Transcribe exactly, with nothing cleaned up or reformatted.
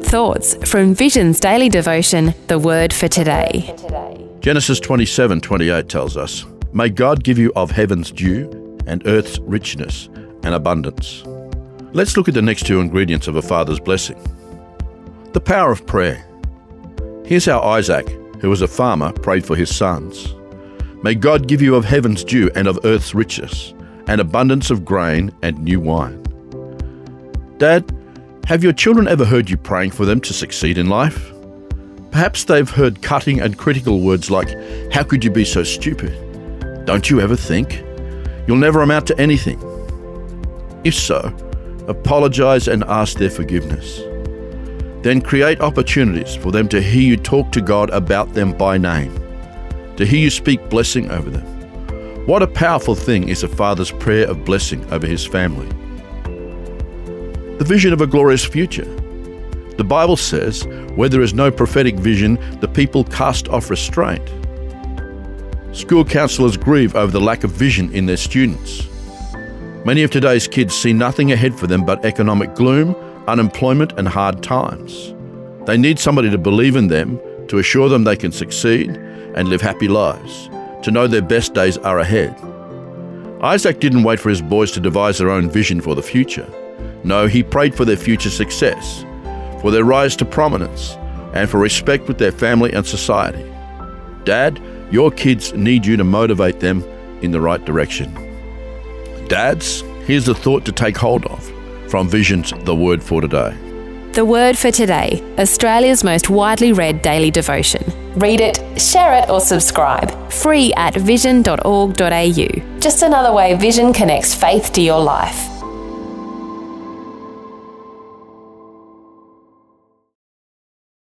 good thoughts from Vision's daily devotion, The Word for Today. Genesis twenty-seven twenty-eight tells us, "May God give you of heaven's dew and earth's richness and abundance." Let's look at the next two ingredients of a father's blessing. The power of prayer. Here's how Isaac, who was a farmer, prayed for his sons. "May God give you of heaven's dew and of earth's riches, and abundance of grain and new wine." Dad, have your children ever heard you praying for them to succeed in life? Perhaps they've heard cutting and critical words like, "How could you be so stupid? Don't you ever think? You'll never amount to anything." If so, apologize and ask their forgiveness. Then create opportunities for them to hear you talk to God about them by name, to hear you speak blessing over them. What a powerful thing is a father's prayer of blessing over his family. The vision of a glorious future. The Bible says, where there is no prophetic vision, the people cast off restraint. School counselors grieve over the lack of vision in their students. Many of today's kids see nothing ahead for them but economic gloom, unemployment, and hard times. They need somebody to believe in them, to assure them they can succeed and live happy lives, to know their best days are ahead. Isaac didn't wait for his boys to devise their own vision for the future. No, he prayed for their future success, for their rise to prominence, and for respect with their family and society. Dad, your kids need you to motivate them in the right direction. Dads, here's a thought to take hold of from Vision's The Word for Today. The Word for Today, Australia's most widely read daily devotion. Read it, share it, or subscribe. Free at vision dot org dot a u. Just another way Vision connects faith to your life.